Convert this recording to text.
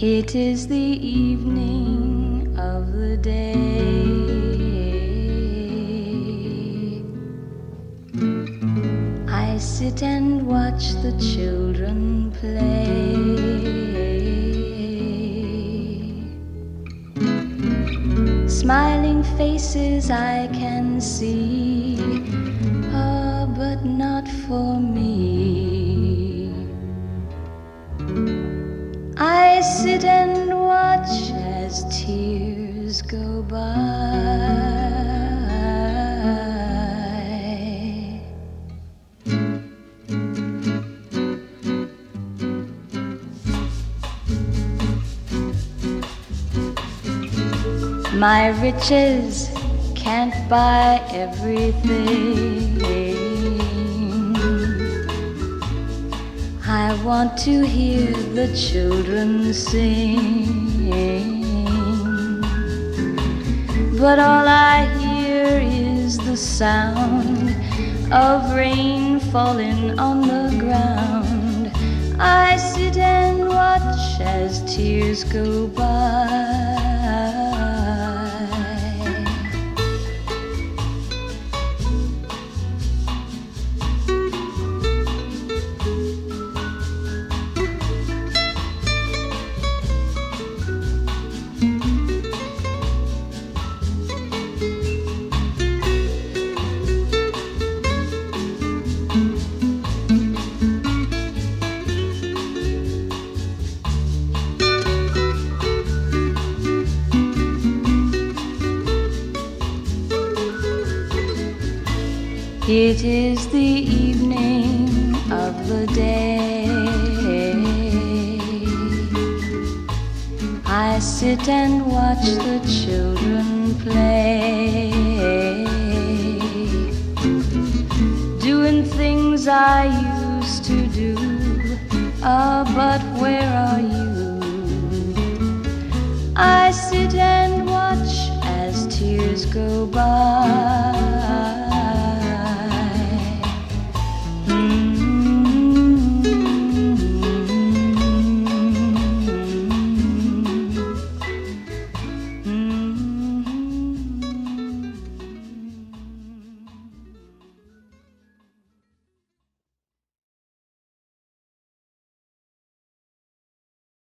It is the evening of the day. I sit and watch the children play. Smiling faces I can see, but not for me. I sit and watch as tears go by. My riches can't buy everything. I want to hear the children sing, but all I hear is the sound of rain falling on the ground. I sit and watch as tears go by. It is the evening of the day. I sit and watch the children play, doing things I used to do. But where are you? I